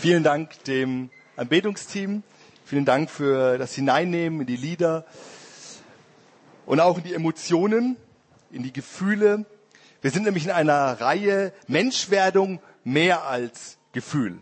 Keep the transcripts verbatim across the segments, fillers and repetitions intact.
Vielen Dank dem Anbetungsteam. Vielen Dank für das Hineinnehmen in die Lieder und auch in die Emotionen, in die Gefühle. Wir sind nämlich in einer Reihe Menschwerdung mehr als Gefühl.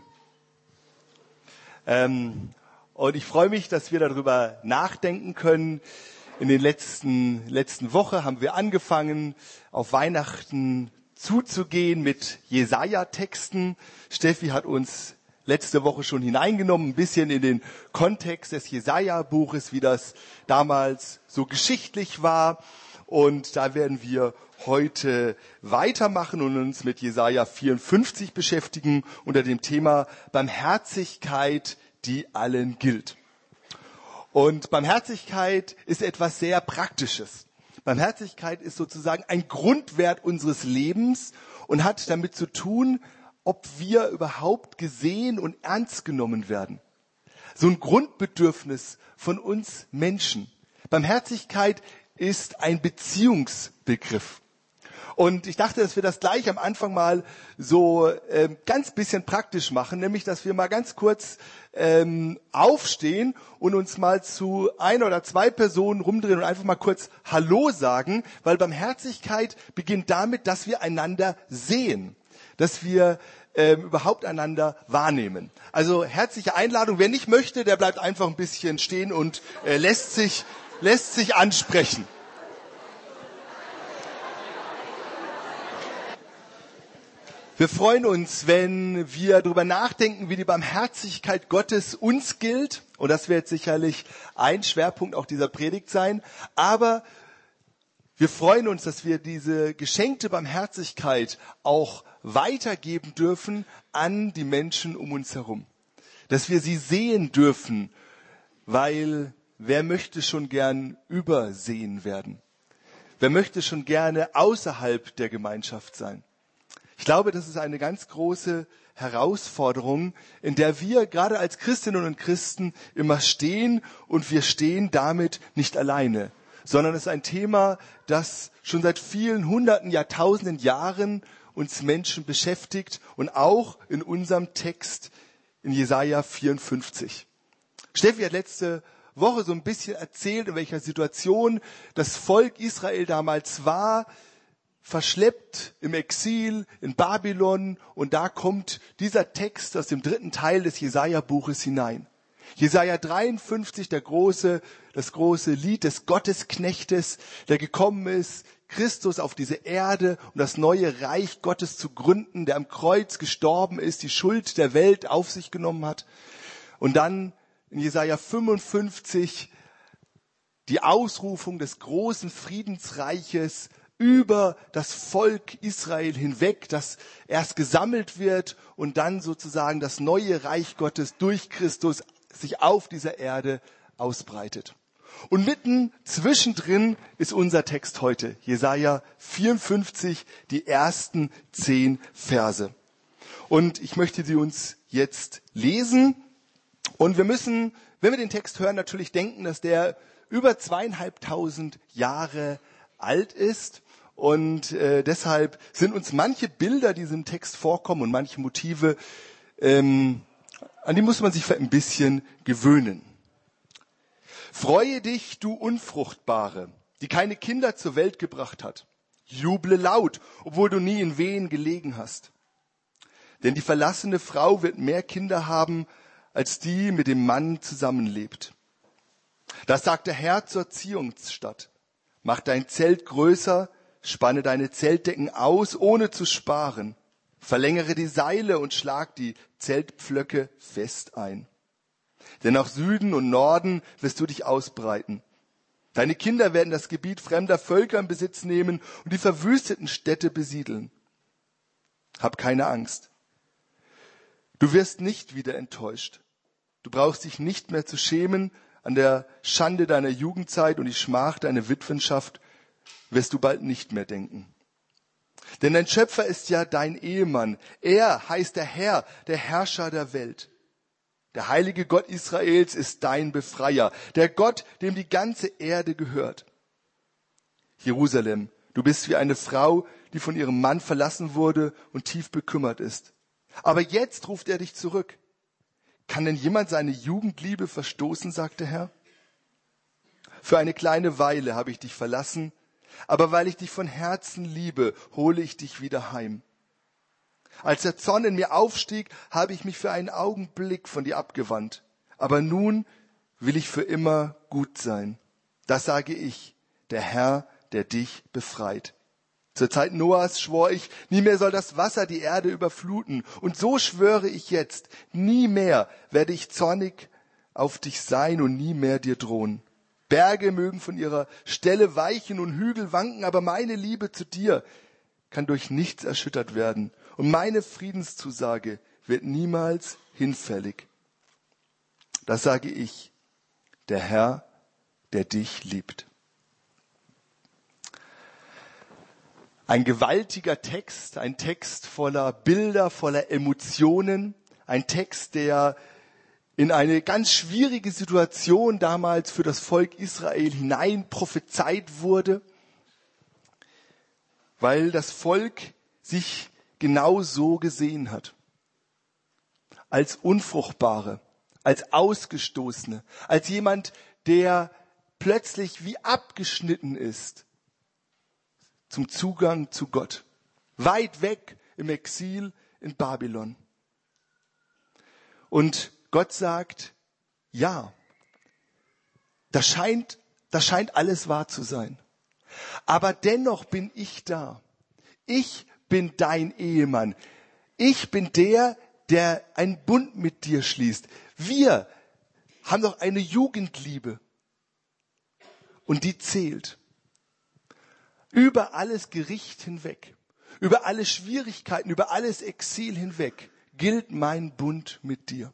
Ähm, und ich freue mich, dass wir darüber nachdenken können. In den letzten, letzten Woche haben wir angefangen, auf Weihnachten zuzugehen mit Jesaja-Texten. Steffi hat uns letzte Woche schon hineingenommen, ein bisschen in den Kontext des Jesaja-Buches, wie das damals so geschichtlich war. Und da werden wir heute weitermachen und uns mit Jesaja vierundfünfzig beschäftigen unter dem Thema Barmherzigkeit, die allen gilt. Und Barmherzigkeit ist etwas sehr Praktisches. Barmherzigkeit ist sozusagen ein Grundwert unseres Lebens und hat damit zu tun, ob wir überhaupt gesehen und ernst genommen werden. So ein Grundbedürfnis von uns Menschen. Barmherzigkeit ist ein Beziehungsbegriff. Und ich dachte, dass wir das gleich am Anfang mal so äh, ganz bisschen praktisch machen, nämlich, dass wir mal ganz kurz ähm, aufstehen und uns mal zu ein oder zwei Personen rumdrehen und einfach mal kurz Hallo sagen, weil Barmherzigkeit beginnt damit, dass wir einander sehen, dass wir ähm, überhaupt einander wahrnehmen. Also herzliche Einladung. Wer nicht möchte, der bleibt einfach ein bisschen stehen und äh, lässt sich, lässt sich ansprechen. Wir freuen uns, wenn wir darüber nachdenken, wie die Barmherzigkeit Gottes uns gilt. Und das wird sicherlich ein Schwerpunkt auch dieser Predigt sein. Aber wir freuen uns, dass wir diese geschenkte Barmherzigkeit auch weitergeben dürfen an die Menschen um uns herum. Dass wir sie sehen dürfen, weil wer möchte schon gern übersehen werden? Wer möchte schon gerne außerhalb der Gemeinschaft sein? Ich glaube, das ist eine ganz große Herausforderung, in der wir gerade als Christinnen und Christen immer stehen, und wir stehen damit nicht alleine, sondern es ist ein Thema, das schon seit vielen hunderten, Jahrtausenden Jahren uns Menschen beschäftigt, und auch in unserem Text in Jesaja vierundfünfzig. Steffi hat letzte Woche so ein bisschen erzählt, in welcher Situation das Volk Israel damals war, verschleppt im Exil in Babylon, und da kommt dieser Text aus dem dritten Teil des Jesaja-Buches hinein. Jesaja dreiundfünfzig, der große, das große Lied des Gottesknechtes, der gekommen ist, Christus auf diese Erde, um das neue Reich Gottes zu gründen, der am Kreuz gestorben ist, die Schuld der Welt auf sich genommen hat. Und dann in Jesaja fünfundfünfzig die Ausrufung des großen Friedensreiches über das Volk Israel hinweg, das erst gesammelt wird und dann sozusagen das neue Reich Gottes durch Christus sich auf dieser Erde ausbreitet. Und mitten zwischendrin ist unser Text heute, Jesaja vierundfünfzig, die ersten zehn Verse. Und ich möchte sie uns jetzt lesen. Und wir müssen, wenn wir den Text hören, natürlich denken, dass der über zweieinhalbtausend Jahre alt ist. Und äh, deshalb sind uns manche Bilder, die in diesem Text vorkommen, und manche Motive, ähm, an die muss man sich vielleicht ein bisschen gewöhnen. Freue dich, du Unfruchtbare, die keine Kinder zur Welt gebracht hat. Juble laut, obwohl du nie in Wehen gelegen hast. Denn die verlassene Frau wird mehr Kinder haben, als die mit dem Mann zusammenlebt. Das sagt der Herr zur Zionsstadt. Mach dein Zelt größer, spanne deine Zeltdecken aus, ohne zu sparen. Verlängere die Seile und schlag die Zeltpflöcke fest ein. Denn nach Süden und Norden wirst du dich ausbreiten. Deine Kinder werden das Gebiet fremder Völker in Besitz nehmen und die verwüsteten Städte besiedeln. Hab keine Angst. Du wirst nicht wieder enttäuscht. Du brauchst dich nicht mehr zu schämen an der Schande deiner Jugendzeit, und die Schmach deiner Witwenschaft wirst du bald nicht mehr denken. Denn dein Schöpfer ist ja dein Ehemann. Er heißt der Herr, der Herrscher der Welt. Der heilige Gott Israels ist dein Befreier, der Gott, dem die ganze Erde gehört. Jerusalem, du bist wie eine Frau, die von ihrem Mann verlassen wurde und tief bekümmert ist. Aber jetzt ruft er dich zurück. Kann denn jemand seine Jugendliebe verstoßen, sagt der Herr? Für eine kleine Weile habe ich dich verlassen, aber weil ich dich von Herzen liebe, hole ich dich wieder heim. Als der Zorn in mir aufstieg, habe ich mich für einen Augenblick von dir abgewandt. Aber nun will ich für immer gut sein. Das sage ich, der Herr, der dich befreit. Zur Zeit Noahs schwor ich, nie mehr soll das Wasser die Erde überfluten. Und so schwöre ich jetzt, nie mehr werde ich zornig auf dich sein und nie mehr dir drohen. Berge mögen von ihrer Stelle weichen und Hügel wanken, aber meine Liebe zu dir kann durch nichts erschüttert werden. Und meine Friedenszusage wird niemals hinfällig. Das sage ich, der Herr, der dich liebt. Ein gewaltiger Text, ein Text voller Bilder, voller Emotionen, ein Text, der in eine ganz schwierige Situation damals für das Volk Israel hinein prophezeit wurde, weil das Volk sich genau so gesehen hat. Als Unfruchtbare, als Ausgestoßene, als jemand, der plötzlich wie abgeschnitten ist zum Zugang zu Gott. Weit weg im Exil in Babylon. Und Gott sagt, ja, das scheint, das scheint alles wahr zu sein. Aber dennoch bin ich da. Ich bin dein Ehemann. Ich bin der, der einen Bund mit dir schließt. Wir haben doch eine Jugendliebe. Und die zählt. Über alles Gericht hinweg, über alle Schwierigkeiten, über alles Exil hinweg gilt mein Bund mit dir.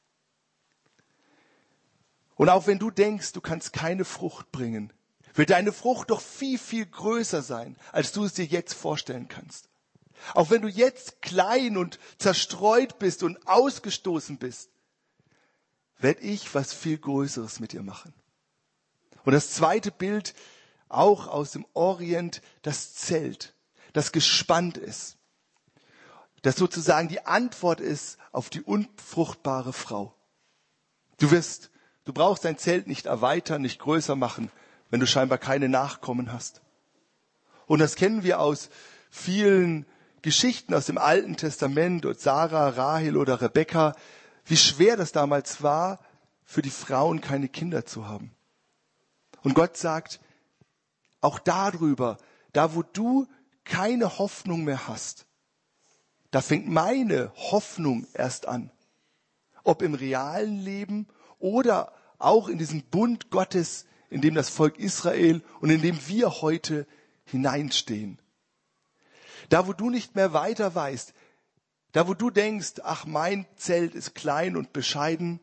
Und auch wenn du denkst, du kannst keine Frucht bringen, wird deine Frucht doch viel, viel größer sein, als du es dir jetzt vorstellen kannst. Auch wenn du jetzt klein und zerstreut bist und ausgestoßen bist, werde ich was viel Größeres mit dir machen. Und das zweite Bild, auch aus dem Orient, das Zelt, das gespannt ist, das sozusagen die Antwort ist auf die unfruchtbare Frau. Du wirst, du brauchst dein Zelt nicht erweitern, nicht größer machen, wenn du scheinbar keine Nachkommen hast. Und das kennen wir aus vielen Geschichten aus dem Alten Testament, und Sarah, Rahel oder Rebekka, wie schwer das damals war, für die Frauen keine Kinder zu haben. Und Gott sagt, auch darüber, da wo du keine Hoffnung mehr hast, da fängt meine Hoffnung erst an. Ob im realen Leben oder auch in diesen Bund Gottes, in dem das Volk Israel und in dem wir heute hineinstehen. Da wo du nicht mehr weiter weißt, da wo du denkst, ach, mein Zelt ist klein und bescheiden,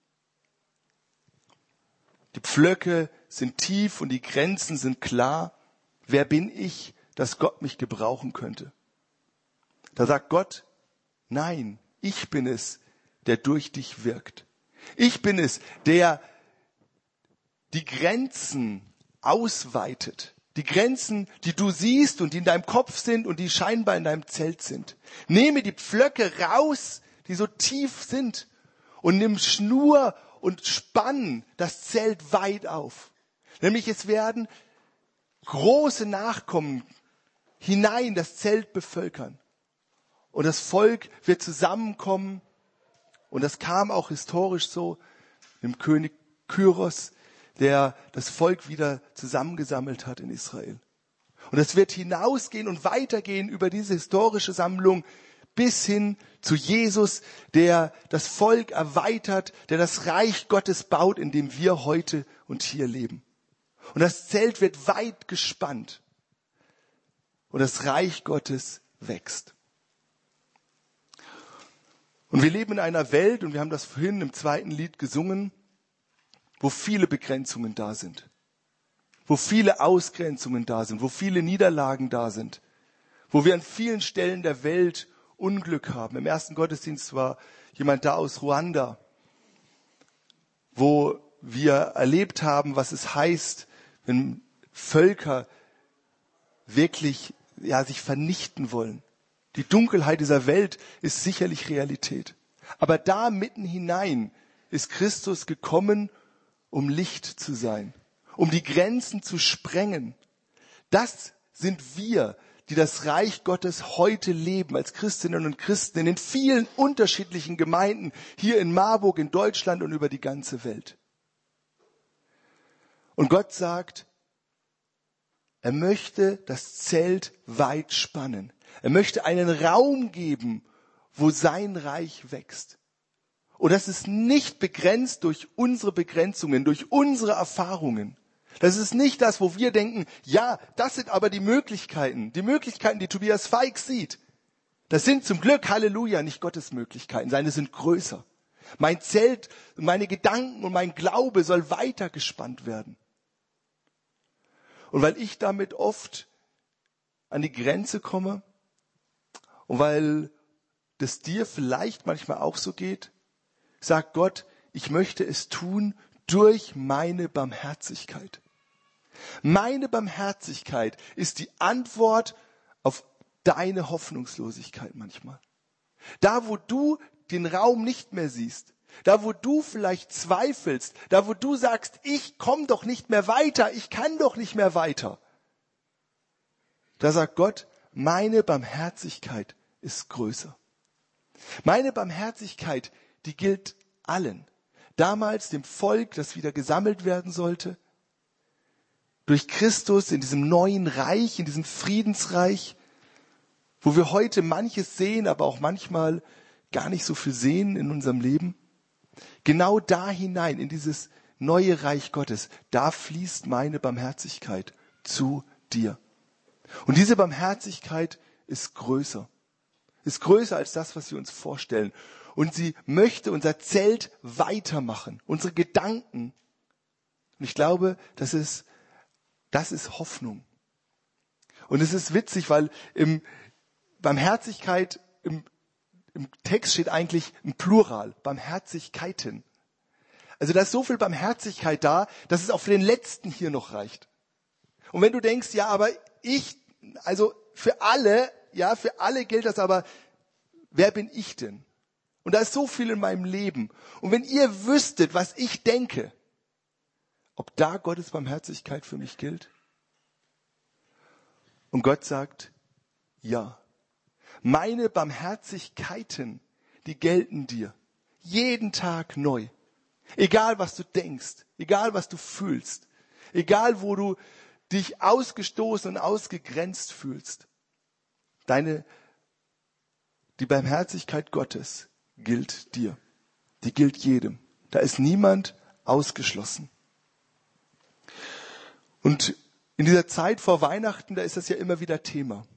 die Pflöcke sind tief und die Grenzen sind klar. Wer bin ich, dass Gott mich gebrauchen könnte? Da sagt Gott, nein, ich bin es, der durch dich wirkt. Ich bin es, der die Grenzen ausweitet. Die Grenzen, die du siehst und die in deinem Kopf sind und die scheinbar in deinem Zelt sind. Nehme die Pflöcke raus, die so tief sind, und nimm Schnur und spann das Zelt weit auf. Nämlich es werden große Nachkommen hinein das Zelt bevölkern. Und das Volk wird zusammenkommen. Und das kam auch historisch so, dem König Kyros, der das Volk wieder zusammengesammelt hat in Israel. Und es wird hinausgehen und weitergehen über diese historische Sammlung bis hin zu Jesus, der das Volk erweitert, der das Reich Gottes baut, in dem wir heute und hier leben. Und das Zelt wird weit gespannt. Und das Reich Gottes wächst. Und wir leben in einer Welt, und wir haben das vorhin im zweiten Lied gesungen, wo viele Begrenzungen da sind, wo viele Ausgrenzungen da sind, wo viele Niederlagen da sind, wo wir an vielen Stellen der Welt Unglück haben. Im ersten Gottesdienst war jemand da aus Ruanda, wo wir erlebt haben, was es heißt, wenn Völker wirklich ja, sich vernichten wollen. Die Dunkelheit dieser Welt ist sicherlich Realität. Aber da mitten hinein ist Christus gekommen, um Licht zu sein, um die Grenzen zu sprengen. Das sind wir, die das Reich Gottes heute leben, als Christinnen und Christen in den vielen unterschiedlichen Gemeinden hier in Marburg, in Deutschland und über die ganze Welt. Und Gott sagt, er möchte das Zelt weit spannen. Er möchte einen Raum geben, wo sein Reich wächst. Und das ist nicht begrenzt durch unsere Begrenzungen, durch unsere Erfahrungen. Das ist nicht das, wo wir denken, ja, das sind aber die Möglichkeiten, die Möglichkeiten, die Tobias Feig sieht. Das sind zum Glück, Halleluja, nicht Gottes Möglichkeiten, seine sind größer. Mein Zelt, meine Gedanken und mein Glaube soll weiter gespannt werden. Und weil ich damit oft an die Grenze komme und weil das dir vielleicht manchmal auch so geht, sagt Gott, ich möchte es tun durch meine Barmherzigkeit. Meine Barmherzigkeit ist die Antwort auf deine Hoffnungslosigkeit manchmal. Da, wo du den Raum nicht mehr siehst, da, wo du vielleicht zweifelst, da, wo du sagst, ich komme doch nicht mehr weiter, ich kann doch nicht mehr weiter. Da sagt Gott, meine Barmherzigkeit ist größer. Meine Barmherzigkeit, die gilt allen. Damals dem Volk, das wieder gesammelt werden sollte. Durch Christus in diesem neuen Reich, in diesem Friedensreich, wo wir heute manches sehen, aber auch manchmal gar nicht so viel sehen in unserem Leben. Genau da hinein, in dieses neue Reich Gottes, da fließt meine Barmherzigkeit zu dir. Und diese Barmherzigkeit ist größer. Ist größer als das, was wir uns vorstellen. Und sie möchte unser Zelt weitermachen, unsere Gedanken. Und ich glaube, das ist, das ist Hoffnung. Und es ist witzig, weil im Barmherzigkeit, im, im Text steht eigentlich ein Plural, Barmherzigkeiten. Also da ist so viel Barmherzigkeit da, dass es auch für den Letzten hier noch reicht. Und wenn du denkst, ja, aber ich, also für alle, ja, für alle gilt das, aber wer bin ich denn? Und da ist so viel in meinem Leben. Und wenn ihr wüsstet, was ich denke, ob da Gottes Barmherzigkeit für mich gilt? Und Gott sagt, ja. Meine Barmherzigkeiten, die gelten dir. Jeden Tag neu. Egal, was du denkst, egal, was du fühlst, egal, wo du dich ausgestoßen und ausgegrenzt fühlst. Deine, die Barmherzigkeit Gottes gilt dir. Die gilt jedem. Da ist niemand ausgeschlossen. Und in dieser Zeit vor Weihnachten, da ist das ja immer wieder Thema.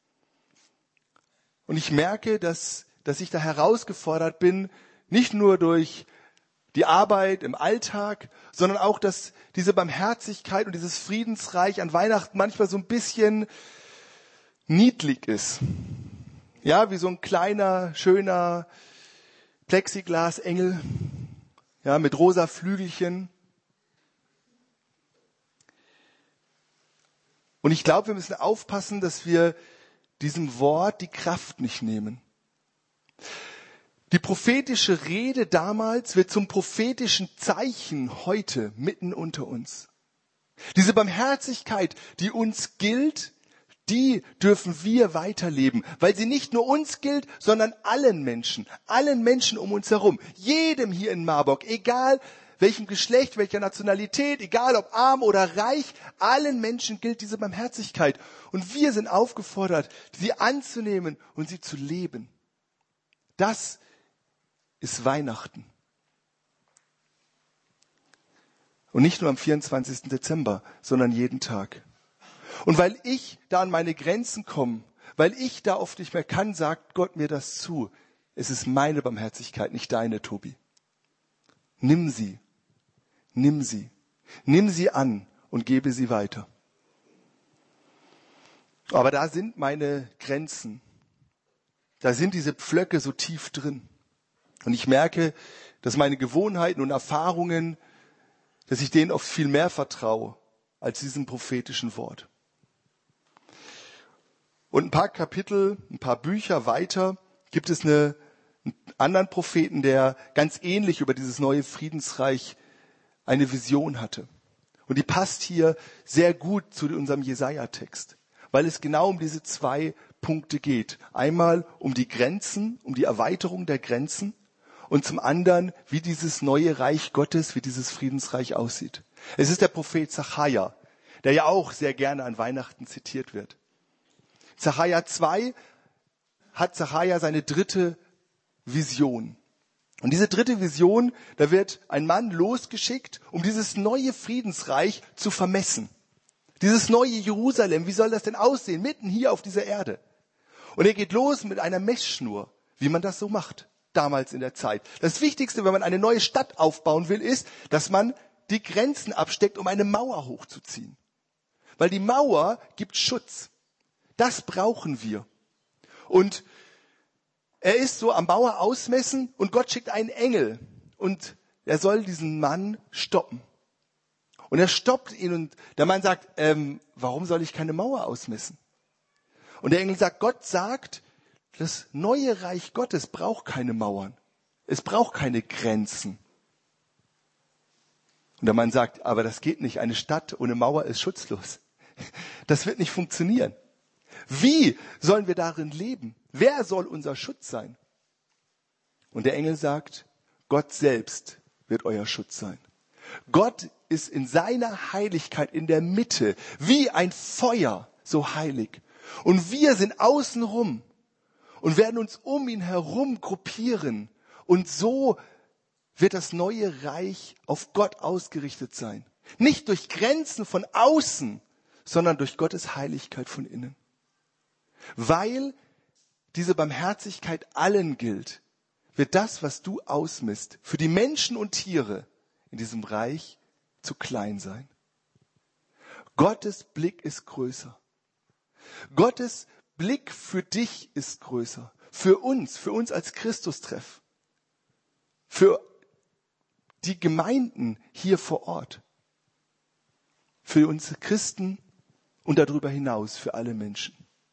Und ich merke, dass, dass ich da herausgefordert bin, nicht nur durch die Arbeit im Alltag, sondern auch, dass diese Barmherzigkeit und dieses Friedensreich an Weihnachten manchmal so ein bisschen niedlich ist. Ja, wie so ein kleiner, schöner Plexiglasengel, ja, mit rosa Flügelchen. Und ich glaube, wir müssen aufpassen, dass wir diesem Wort die Kraft nicht nehmen. Die prophetische Rede damals wird zum prophetischen Zeichen heute mitten unter uns. Diese Barmherzigkeit, die uns gilt, die dürfen wir weiterleben, weil sie nicht nur uns gilt, sondern allen Menschen, allen Menschen um uns herum, jedem hier in Marburg, egal welchem Geschlecht, welcher Nationalität, egal ob arm oder reich, allen Menschen gilt diese Barmherzigkeit. Und wir sind aufgefordert, sie anzunehmen und sie zu leben. Das ist Weihnachten. Und nicht nur am vierundzwanzigsten Dezember, sondern jeden Tag. Und weil ich da an meine Grenzen komme, weil ich da oft nicht mehr kann, sagt Gott mir das zu. Es ist meine Barmherzigkeit, nicht deine, Tobi. Nimm sie. Nimm sie. Nimm sie an und gebe sie weiter. Aber da sind meine Grenzen. Da sind diese Pflöcke so tief drin. Und ich merke, dass meine Gewohnheiten und Erfahrungen, dass ich denen oft viel mehr vertraue als diesem prophetischen Wort. Und ein paar Kapitel, ein paar Bücher weiter gibt es eine, anderen Propheten, der ganz ähnlich über dieses neue Friedensreich eine Vision hatte. Und die passt hier sehr gut zu unserem Jesaja-Text, weil es genau um diese zwei Punkte geht. Einmal um die Grenzen, um die Erweiterung der Grenzen und zum anderen, wie dieses neue Reich Gottes, wie dieses Friedensreich aussieht. Es ist der Prophet Sacharja, der ja auch sehr gerne an Weihnachten zitiert wird. Sacharja zwei hat Sacharja seine dritte Vision. Und diese dritte Vision, da wird ein Mann losgeschickt, um dieses neue Friedensreich zu vermessen. Dieses neue Jerusalem, wie soll das denn aussehen, mitten hier auf dieser Erde? Und er geht los mit einer Messschnur, wie man das so macht, damals in der Zeit. Das Wichtigste, wenn man eine neue Stadt aufbauen will, ist, dass man die Grenzen absteckt, um eine Mauer hochzuziehen. Weil die Mauer gibt Schutz. Das brauchen wir. Und er ist so am Mauer ausmessen und Gott schickt einen Engel und er soll diesen Mann stoppen. Und er stoppt ihn und der Mann sagt, ähm, warum soll ich keine Mauer ausmessen? Und der Engel sagt, Gott sagt, das neue Reich Gottes braucht keine Mauern. Es braucht keine Grenzen. Und der Mann sagt, aber das geht nicht. Eine Stadt ohne Mauer ist schutzlos. Das wird nicht funktionieren. Wie sollen wir darin leben? Wer soll unser Schutz sein? Und der Engel sagt, Gott selbst wird euer Schutz sein. Gott ist in seiner Heiligkeit in der Mitte, wie ein Feuer, so heilig. Und wir sind außenrum und werden uns um ihn herum gruppieren. Und so wird das neue Reich auf Gott ausgerichtet sein. Nicht durch Grenzen von außen, sondern durch Gottes Heiligkeit von innen. Weil diese Barmherzigkeit allen gilt, wird das, was du ausmisst, für die Menschen und Tiere in diesem Reich zu klein sein. Gottes Blick ist größer. Gottes Blick für dich ist größer. Für uns, für uns als Christustreff. Für die Gemeinden hier vor Ort. Für uns Christen und darüber hinaus für alle Menschen.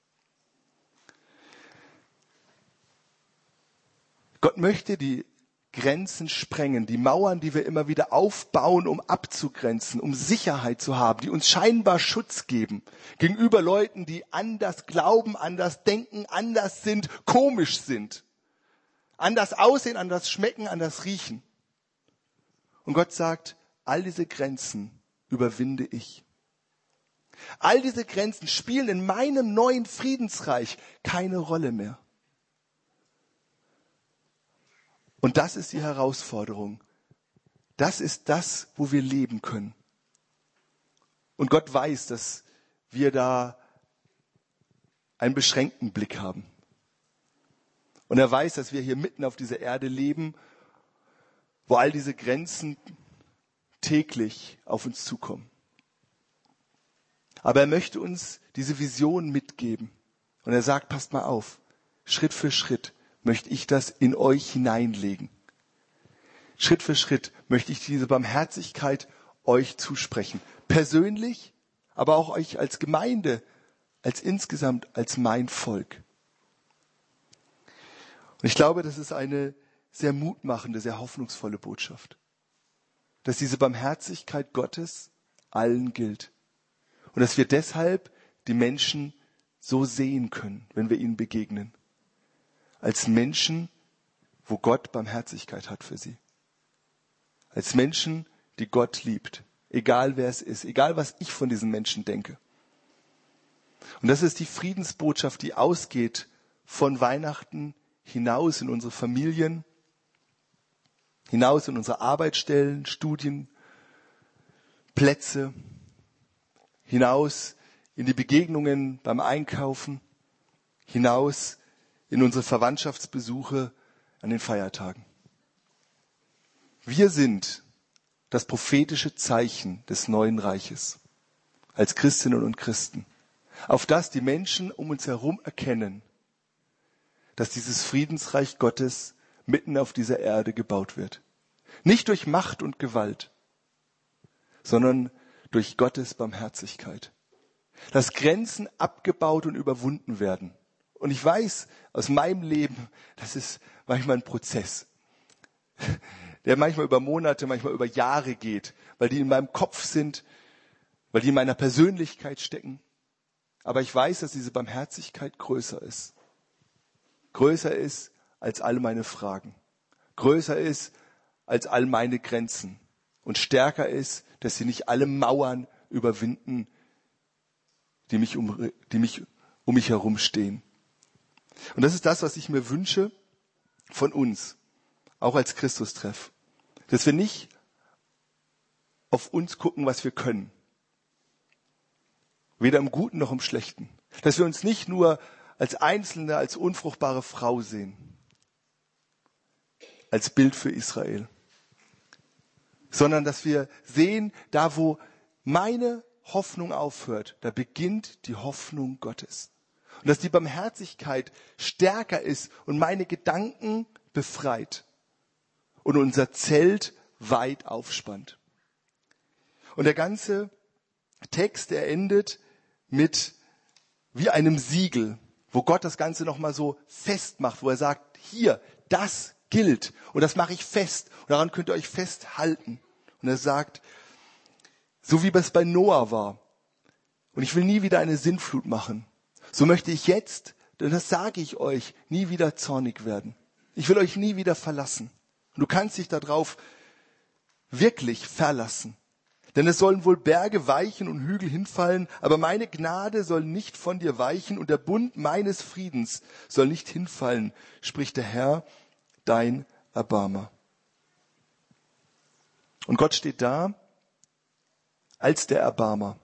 Gott möchte die Grenzen sprengen, die Mauern, die wir immer wieder aufbauen, um abzugrenzen, um Sicherheit zu haben, die uns scheinbar Schutz geben gegenüber Leuten, die anders glauben, anders denken, anders sind, komisch sind, anders aussehen, anders schmecken, anders riechen. Und Gott sagt, all diese Grenzen überwinde ich. All diese Grenzen spielen in meinem neuen Friedensreich keine Rolle mehr. Und das ist die Herausforderung. Das ist das, wo wir leben können. Und Gott weiß, dass wir da einen beschränkten Blick haben. Und er weiß, dass wir hier mitten auf dieser Erde leben, wo all diese Grenzen täglich auf uns zukommen. Aber er möchte uns diese Vision mitgeben. Und er sagt, passt mal auf, Schritt für Schritt möchte ich das in euch hineinlegen. Schritt für Schritt möchte ich diese Barmherzigkeit euch zusprechen. Persönlich, aber auch euch als Gemeinde, als insgesamt, als mein Volk. Und ich glaube, das ist eine sehr mutmachende, sehr hoffnungsvolle Botschaft. Dass diese Barmherzigkeit Gottes allen gilt. Und dass wir deshalb die Menschen so sehen können, wenn wir ihnen begegnen. Als Menschen, wo Gott Barmherzigkeit hat für sie. Als Menschen, die Gott liebt. Egal wer es ist, egal was ich von diesen Menschen denke. Und das ist die Friedensbotschaft, die ausgeht von Weihnachten hinaus in unsere Familien, hinaus in unsere Arbeitsstellen, Studien, Plätze, hinaus in die Begegnungen beim Einkaufen, hinaus in unsere Verwandtschaftsbesuche an den Feiertagen. Wir sind das prophetische Zeichen des neuen Reiches als Christinnen und Christen, auf das die Menschen um uns herum erkennen, dass dieses Friedensreich Gottes mitten auf dieser Erde gebaut wird. Nicht durch Macht und Gewalt, sondern durch Gottes Barmherzigkeit. Dass Grenzen abgebaut und überwunden werden. Und ich weiß aus meinem Leben, dass es manchmal ein Prozess, der manchmal über Monate, manchmal über Jahre geht, weil die in meinem Kopf sind, weil die in meiner Persönlichkeit stecken. Aber ich weiß, dass diese Barmherzigkeit größer ist. Größer ist als all meine Fragen. Größer ist als all meine Grenzen. Und stärker ist, dass sie nicht alle Mauern überwinden, die mich um, die mich um mich herum stehen. Und das ist das, was ich mir wünsche von uns, auch als Christustreff. Dass wir nicht auf uns gucken, was wir können. Weder im Guten noch im Schlechten. Dass wir uns nicht nur als Einzelne, als unfruchtbare Frau sehen. Als Bild für Israel. Sondern dass wir sehen, da wo meine Hoffnung aufhört, da beginnt die Hoffnung Gottes. Und dass die Barmherzigkeit stärker ist und meine Gedanken befreit und unser Zelt weit aufspannt. Und der ganze Text, der endet mit wie einem Siegel, wo Gott das Ganze nochmal so festmacht, wo er sagt, hier, das gilt und das mache ich fest und daran könnt ihr euch festhalten. Und er sagt, so wie es bei Noah war, und ich will nie wieder eine Sintflut machen, so möchte ich jetzt, denn das sage ich euch, nie wieder zornig werden. Ich will euch nie wieder verlassen. Und du kannst dich darauf wirklich verlassen. Denn es sollen wohl Berge weichen und Hügel hinfallen, aber meine Gnade soll nicht von dir weichen und der Bund meines Friedens soll nicht hinfallen, spricht der Herr, dein Erbarmer. Und Gott steht da als der Erbarmer,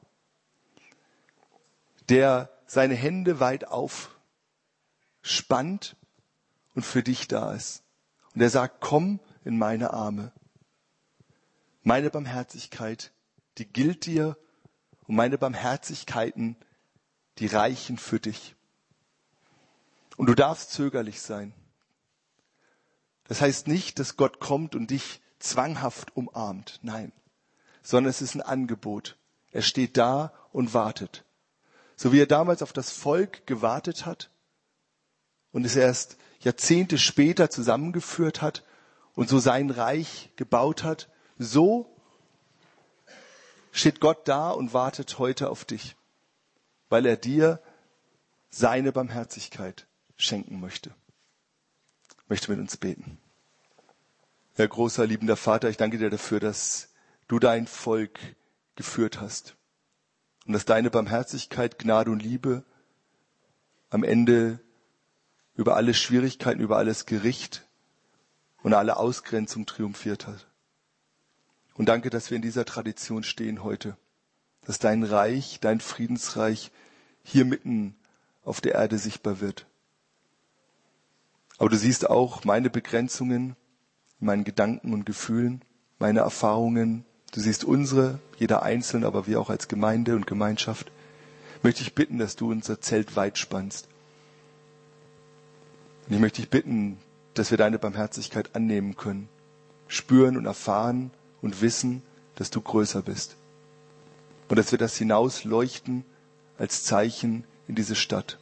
der seine Hände weit aufspannt und für dich da ist. Und er sagt, komm in meine Arme. Meine Barmherzigkeit, die gilt dir und meine Barmherzigkeiten, die reichen für dich. Und du darfst zögerlich sein. Das heißt nicht, dass Gott kommt und dich zwanghaft umarmt. Nein, sondern es ist ein Angebot. Er steht da und wartet. So wie er damals auf das Volk gewartet hat und es erst Jahrzehnte später zusammengeführt hat und so sein Reich gebaut hat, so steht Gott da und wartet heute auf dich, weil er dir seine Barmherzigkeit schenken möchte. Ich möchte mit uns beten. Herr großer, liebender Vater, ich danke dir dafür, dass du dein Volk geführt hast und dass deine Barmherzigkeit, Gnade und Liebe am Ende über alle Schwierigkeiten, über alles Gericht und alle Ausgrenzung triumphiert hat. Und danke, dass wir in dieser Tradition stehen heute, dass dein Reich, dein Friedensreich hier mitten auf der Erde sichtbar wird. Aber du siehst auch meine Begrenzungen, meinen Gedanken und Gefühlen, meine Erfahrungen. Du siehst unsere, jeder Einzelne, aber wir auch als Gemeinde und Gemeinschaft. Möchte ich bitten, dass du unser Zelt weit spannst. Und ich möchte dich bitten, dass wir deine Barmherzigkeit annehmen können, spüren und erfahren und wissen, dass du größer bist. Und dass wir das hinausleuchten als Zeichen in diese Stadt.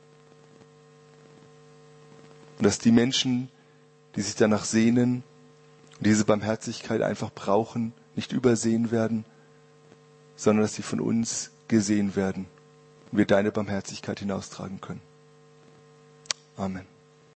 Und dass die Menschen, die sich danach sehnen und diese Barmherzigkeit einfach brauchen, nicht übersehen werden, sondern dass sie von uns gesehen werden und wir deine Barmherzigkeit hinaustragen können. Amen.